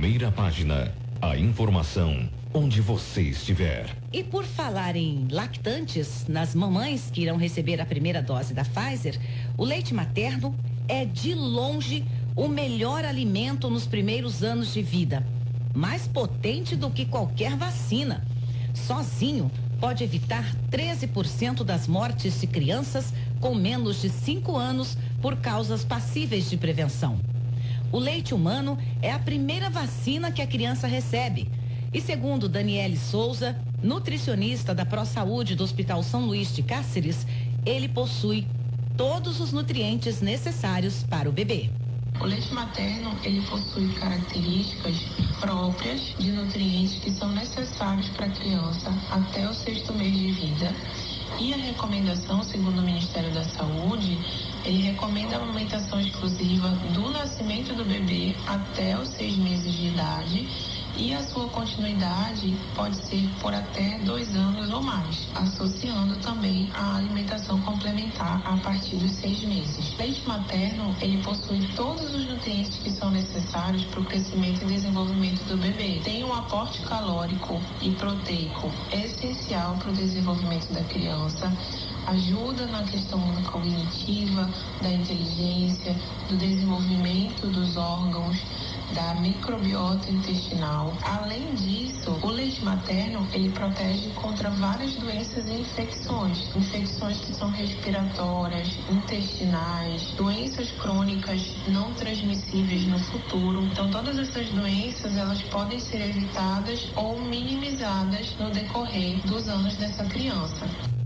primeira página. A informação onde você estiver. E por falar em lactantes, nas mamães que irão receber a primeira dose da Pfizer, o leite materno é de longe o melhor alimento nos primeiros anos de vida. Mais potente do que qualquer vacina. Sozinho, pode evitar 13% das mortes de crianças com menos de 5 anos por causas passíveis de prevenção. O leite humano é a primeira vacina que a criança recebe. E segundo Daniele Souza, nutricionista da ProSaúde do Hospital São Luís de Cáceres, ele possui todos os nutrientes necessários para o bebê. O leite materno, ele possui características próprias de nutrientes que são necessários para a criança até o 6º mês de vida. E a recomendação, segundo o Ministério da Saúde, ele recomenda a amamentação exclusiva do nascimento do bebê até os 6 meses de idade. E a sua continuidade pode ser por até 2 anos ou mais, associando também a alimentação complementar a partir dos 6 meses. O leite materno, ele possui todos os nutrientes que são necessários para o crescimento e desenvolvimento do bebê. Tem um aporte calórico e proteico essencial para o desenvolvimento da criança, ajuda na questão cognitiva, da inteligência, do desenvolvimento dos órgãos, da microbiota intestinal. Além disso, o leite materno, ele protege contra várias doenças e infecções. Infecções que são respiratórias, intestinais, doenças crônicas não transmissíveis no futuro. Então, todas essas doenças, elas podem ser evitadas ou minimizadas no decorrer dos anos dessa criança.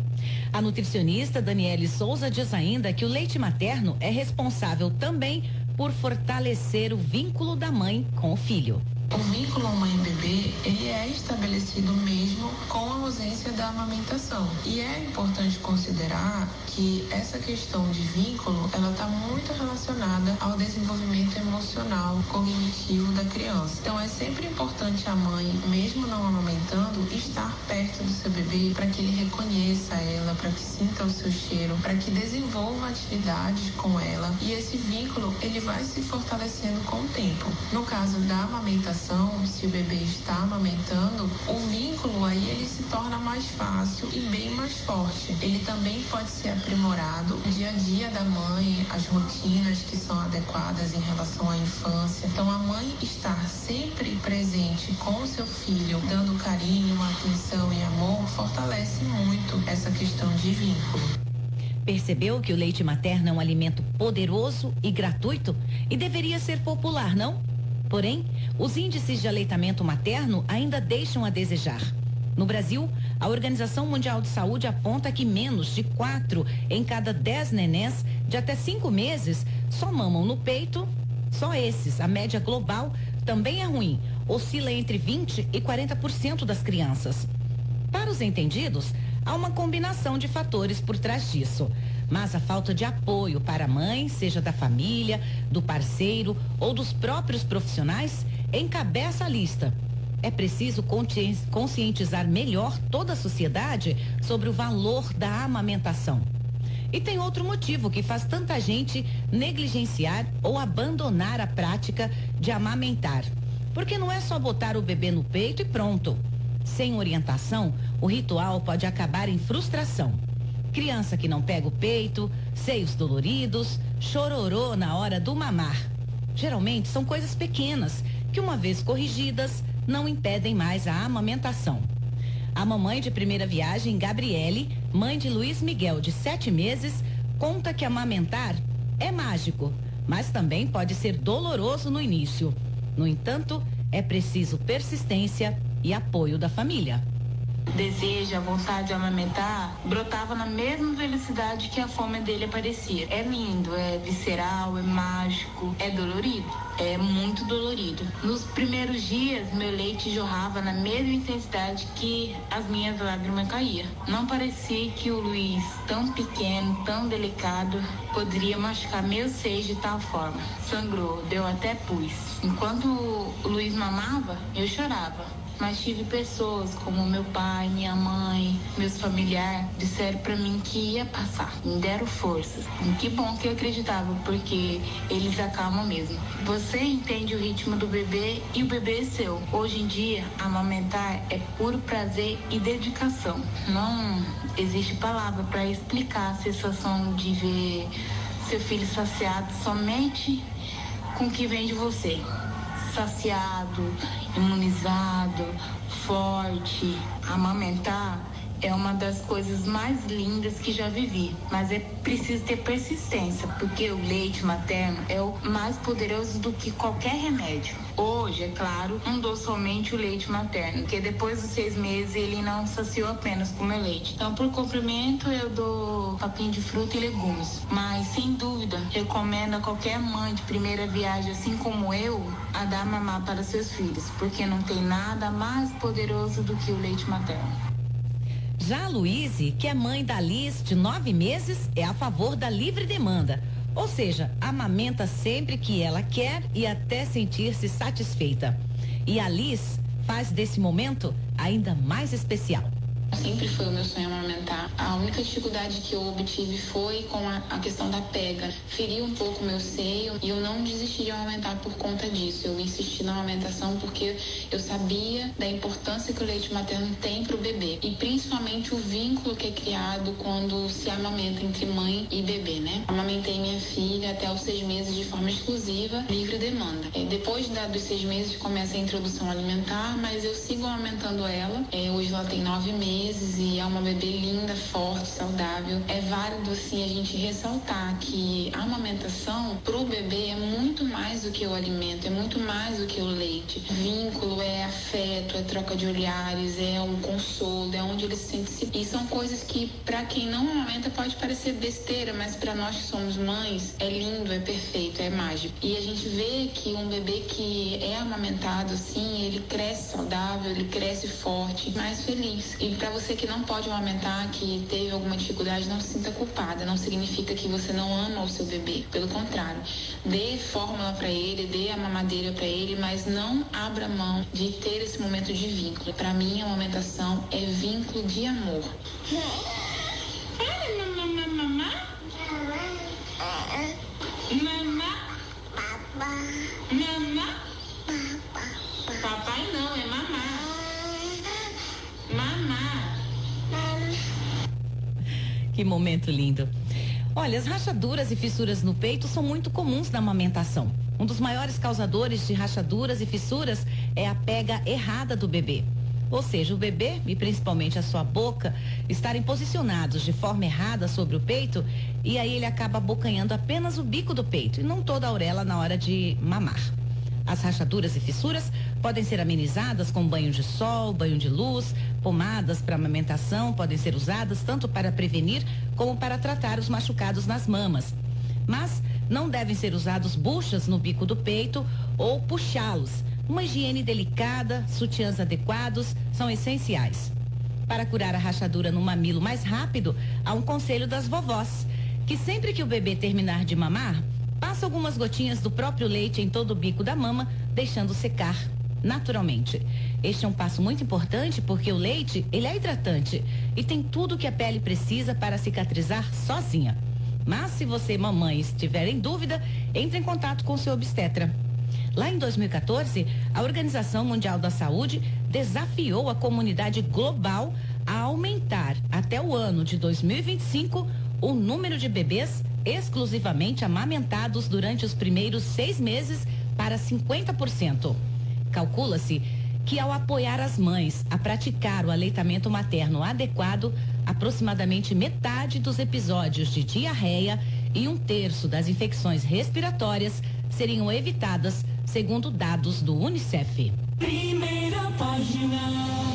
A nutricionista Daniele Souza diz ainda que o leite materno é responsável também por fortalecer o vínculo da mãe com o filho. O vínculo mãe-bebê, ele é estabelecido mesmo com a ausência da amamentação. E é importante considerar que essa questão de vínculo, ela está muito relacionada ao desenvolvimento emocional, cognitivo da criança. Então, é sempre importante a mãe, mesmo não amamentando, estar perto do seu bebê para que ele reconheça ela, para que sinta o seu cheiro, para que desenvolva atividades com ela. E esse vínculo, ele vai se fortalecendo com o tempo. No caso da amamentação, se o bebê está amamentando, o vínculo aí ele se torna mais fácil e bem mais forte. Ele também pode ser aprimorado no dia a dia da mãe, as rotinas que são adequadas em relação à infância. Então, a mãe estar sempre presente com o seu filho, dando carinho, atenção e amor, fortalece muito essa questão de vínculo. Percebeu que o leite materno é um alimento poderoso e gratuito e deveria ser popular, não? Porém, os índices de aleitamento materno ainda deixam a desejar. No Brasil, a Organização Mundial de Saúde aponta que menos de 4 em cada 10 nenés de até 5 meses só mamam no peito. Só esses, a média global também é ruim, oscila entre 20% e 40% das crianças. Para os entendidos, há uma combinação de fatores por trás disso. Mas a falta de apoio para a mãe, seja da família, do parceiro ou dos próprios profissionais, encabeça a lista. É preciso conscientizar melhor toda a sociedade sobre o valor da amamentação. E tem outro motivo que faz tanta gente negligenciar ou abandonar a prática de amamentar. Porque não é só botar o bebê no peito e pronto. Sem orientação, o ritual pode acabar em frustração. Criança que não pega o peito, seios doloridos, chororô na hora do mamar. Geralmente são coisas pequenas que, uma vez corrigidas, não impedem mais a amamentação. A mamãe de primeira viagem, Gabriele, mãe de Luiz Miguel, de 7 meses, conta que amamentar é mágico, mas também pode ser doloroso no início. No entanto, é preciso persistência e apoio da família. Desejo, a vontade de amamentar brotava na mesma velocidade que a fome dele aparecia. É lindo, é visceral, é mágico, é dolorido, é muito dolorido. Nos primeiros dias, meu leite jorrava na mesma intensidade que as minhas lágrimas caíam. Não parecia que o Luiz, tão pequeno, tão delicado, poderia machucar meu seio de tal forma. Sangrou, deu até pus. Enquanto o Luiz mamava, eu chorava. mas tive pessoas como meu pai, minha mãe, meus familiares, disseram pra mim que ia passar, me deram forças. E que bom que eu acreditava, porque eles acalmam mesmo. Você entende o ritmo do bebê e o bebê é seu. Hoje em dia, amamentar é puro prazer e dedicação. Não existe palavra para explicar a sensação de ver seu filho saciado somente com o que vem de você. Saciado, imunizado, forte. Amamentar é uma das coisas mais lindas que já vivi, mas é preciso ter persistência, porque o leite materno é o mais poderoso do que qualquer remédio. Hoje, é claro, não dou somente o leite materno, porque depois dos 6 meses ele não saciou apenas com o meu leite. Então, por complemento, eu dou papinho de fruta e legumes. Mas, sem dúvida, recomendo a qualquer mãe de primeira viagem, assim como eu, a dar mamar para seus filhos, porque não tem nada mais poderoso do que o leite materno. Já a Luíse, que é mãe da Liz, de 9 meses, é a favor da livre demanda. Ou seja, amamenta sempre que ela quer e até sentir-se satisfeita. E a Liz faz desse momento ainda mais especial. Sempre foi o meu sonho amamentar. A única dificuldade que eu obtive foi com a questão da pega. Feri um pouco o meu seio e eu não desisti de amamentar por conta disso. Eu insisti na amamentação porque eu sabia da importância que o leite materno tem para o bebê. E principalmente o vínculo que é criado quando se amamenta entre mãe e bebê, né? Amamentei minha filha até os 6 meses de forma exclusiva, livre demanda. Depois dos 6 meses começa a introdução alimentar, mas eu sigo amamentando ela. Hoje ela tem 9 meses. E é uma bebê linda, forte, saudável. É válido, assim, a gente ressaltar que a amamentação pro bebê é muito mais do que o alimento, é muito mais do que o leite. Vínculo, é afeto, é troca de olhares, é um consolo, é onde ele se sente seguro. E são coisas que, para quem não amamenta, pode parecer besteira, mas para nós que somos mães, é lindo, é perfeito, é mágico. E a gente vê que um bebê que é amamentado, assim, ele cresce saudável, ele cresce forte, mais feliz. E para você que não pode amamentar, que teve alguma dificuldade, não se sinta culpada. Não significa que você não ama o seu bebê. Pelo contrário, dê fórmula para ele, dê a mamadeira para ele, mas não abra mão de ter esse momento de vínculo. Para mim, a amamentação é vínculo de amor. Papai não, é mamá. Mamá. Que momento lindo. Olha, as rachaduras e fissuras no peito são muito comuns na amamentação. Um dos maiores causadores de rachaduras e fissuras é a pega errada do bebê. Ou seja, o bebê, e principalmente a sua boca, estarem posicionados de forma errada sobre o peito, e aí ele acaba abocanhando apenas o bico do peito e não toda a auréola na hora de mamar. As rachaduras e fissuras podem ser amenizadas com banho de sol, banho de luz, pomadas para amamentação podem ser usadas tanto para prevenir como para tratar os machucados nas mamas. Mas não devem ser usados buchas no bico do peito ou puxá-los. Uma higiene delicada, sutiãs adequados são essenciais. Para curar a rachadura no mamilo mais rápido, há um conselho das vovós, que sempre que o bebê terminar de mamar, passa algumas gotinhas do próprio leite em todo o bico da mama, deixando secar naturalmente. Este é um passo muito importante porque o leite, ele é hidratante e tem tudo que a pele precisa para cicatrizar sozinha. Mas se você, mamãe, estiver em dúvida, entre em contato com seu obstetra. Lá em 2014, a Organização Mundial da Saúde desafiou a comunidade global a aumentar até o ano de 2025 o número de bebês exclusivamente amamentados durante os primeiros 6 meses para 50%. Calcula-se que ao apoiar as mães a praticar o aleitamento materno adequado, aproximadamente metade dos episódios de diarreia e 1/3 das infecções respiratórias seriam evitadas, segundo dados do UNICEF. Primeira página.